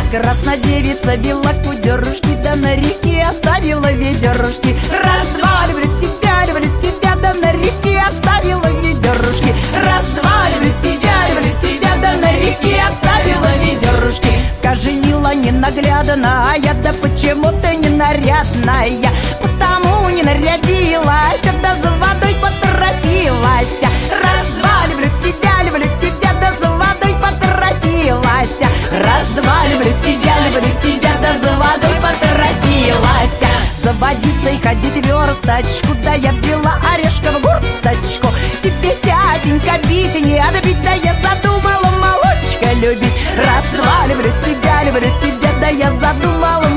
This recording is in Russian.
Красная девица била кудерушки, да на реке оставила ведерушки. Раз-два, люблю тебя, да на реке оставила ведерушки. Раз-два, люблю тебя, да на реке оставила ведерушки. Скажи, мила ненаглядная, да почему ты не нарядная? Потому не нарядилась, да за водой поторопилась. Раз-два, люблю тебя, да за водой поторопилась. Раз-два, люблю тебя, да за водой поторопилась. За водицей ходить версточку, да я взяла орешка в горсточку. Тебе, тятенька, бить и не отбить, да я задумала молочко любить. Раз-два, люблю тебя, да я задумала